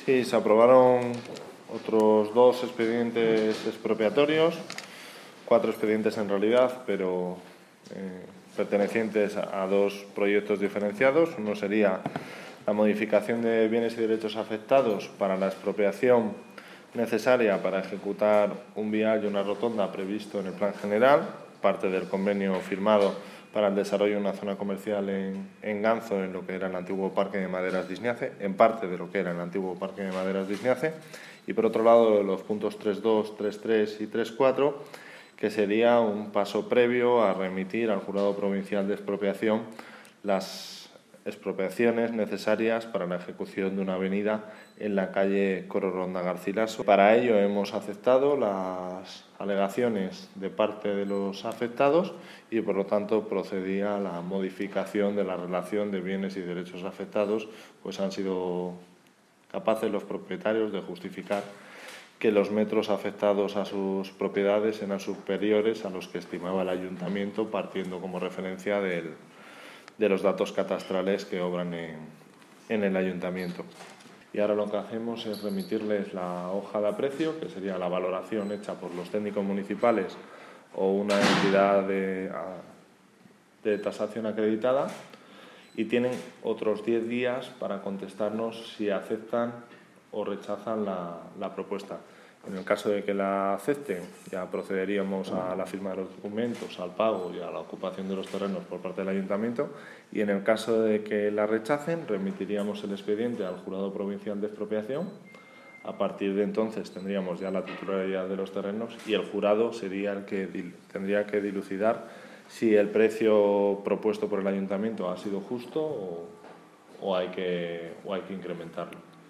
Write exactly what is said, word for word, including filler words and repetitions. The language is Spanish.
Sí, se aprobaron otros dos expedientes expropiatorios, cuatro expedientes en realidad, pero eh, pertenecientes a dos proyectos diferenciados. Uno sería la modificación de bienes y derechos afectados para la expropiación necesaria para ejecutar un vial y una rotonda previsto en el Plan General, parte del convenio firmado para el desarrollo de una zona comercial en, en Ganzo, en lo que era el antiguo Parque de Maderas de Isniace, en parte de lo que era el antiguo Parque de Maderas de Isniace, y por otro lado los puntos tres punto dos, tres punto tres y tres punto cuatro, que sería un paso previo a remitir al Jurado Provincial de Expropiación las expropiaciones necesarias para la ejecución de una avenida en la calle Cororonda Garcilaso. Para ello hemos aceptado las alegaciones de parte de los afectados y, por lo tanto, procedía a la modificación de la relación de bienes y derechos afectados, pues han sido capaces los propietarios de justificar que los metros afectados a sus propiedades eran superiores a los que estimaba el ayuntamiento, partiendo como referencia del, de los datos catastrales que obran en, en el ayuntamiento. Y ahora lo que hacemos es remitirles la hoja de aprecio, que sería la valoración hecha por los técnicos municipales o una entidad de, de tasación acreditada, y tienen otros diez días para contestarnos si aceptan o rechazan la, la propuesta. En el caso de que la acepten, ya procederíamos a la firma de los documentos, al pago y a la ocupación de los terrenos por parte del ayuntamiento, y en el caso de que la rechacen, remitiríamos el expediente al Jurado Provincial de Expropiación. A partir de entonces tendríamos ya la titularidad de los terrenos y el jurado sería el que tendría que dilucidar si el precio propuesto por el ayuntamiento ha sido justo o, o, hay, que, o hay que incrementarlo.